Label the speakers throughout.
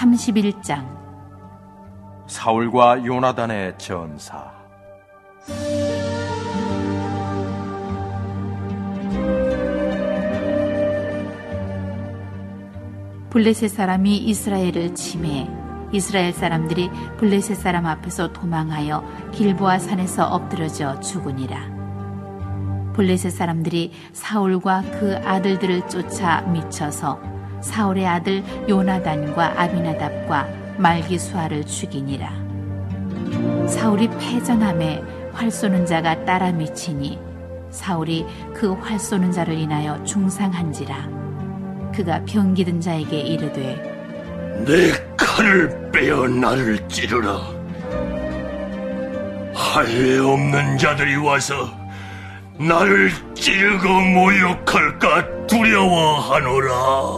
Speaker 1: 31장.
Speaker 2: 사울과 요나단의 전사.
Speaker 1: 블레셋 사람이 이스라엘을 침해 이스라엘 사람들이 블레셋 사람 앞에서 도망하여 길보아 산에서 엎드러져 죽으니라. 블레셋 사람들이 사울과 그 아들들을 쫓아 미쳐서 사울의 아들 요나단과 아비나답과 말기수아를 죽이니라. 사울이 패전함에 활 쏘는 자가 따라 미치니 사울이 그 활 쏘는 자를 인하여 중상한지라. 그가 병기든 자에게 이르되
Speaker 3: 내 칼을 빼어 나를 찌르라. 할례 없는 자들이 와서 나를 찌르고 모욕할까 두려워하노라.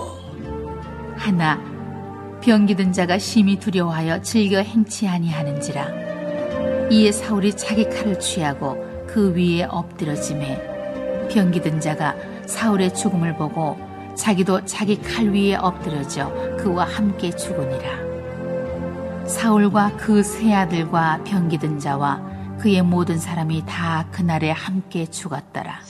Speaker 1: 하나 병기든 자가 심히 두려워하여 즐겨 행치 아니하는지라. 이에 사울이 자기 칼을 취하고 그 위에 엎드러지매 병기든 자가 사울의 죽음을 보고 자기도 자기 칼 위에 엎드러져 그와 함께 죽으니라. 사울과 그 세 아들과 병기든 자와 그의 모든 사람이 다 그날에 함께 죽었더라.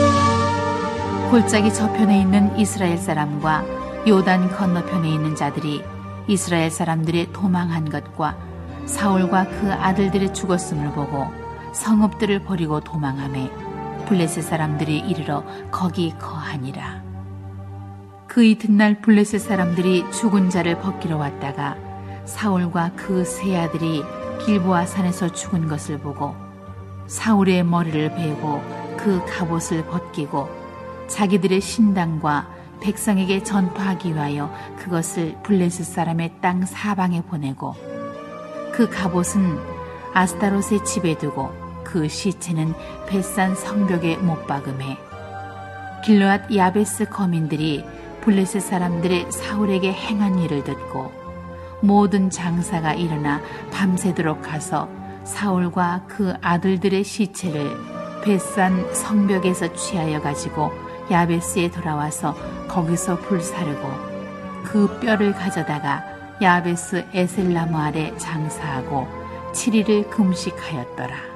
Speaker 1: 골짜기 저편에 있는 이스라엘 사람과 요단 건너편에 있는 자들이 이스라엘 사람들의 도망한 것과 사울과 그 아들들이 죽었음을 보고 성읍들을 버리고 도망하매 블레셋 사람들이 이르러 거기 거하니라. 그 이튿날 블레셋 사람들이 죽은 자를 벗기러 왔다가 사울과 그 세 아들이 길보아 산에서 죽은 것을 보고 사울의 머리를 베고 그 갑옷을 벗기고 자기들의 신당과 백성에게 전파하기 위하여 그것을 블레셋 사람의 땅 사방에 보내고 그 갑옷은 아스타롯의 집에 두고 그 시체는 벳산 성벽에 못 박음해 길르앗 야베스 거민들이 블레셋 사람들의 사울에게 행한 일을 듣고 모든 장사가 일어나 밤새도록 가서 사울과 그 아들들의 시체를 벳산 성벽에서 취하여 가지고 야베스에 돌아와서 거기서 불사르고 그 뼈를 가져다가 야베스 에셀나무 아래 장사하고 7일을 금식하였더라.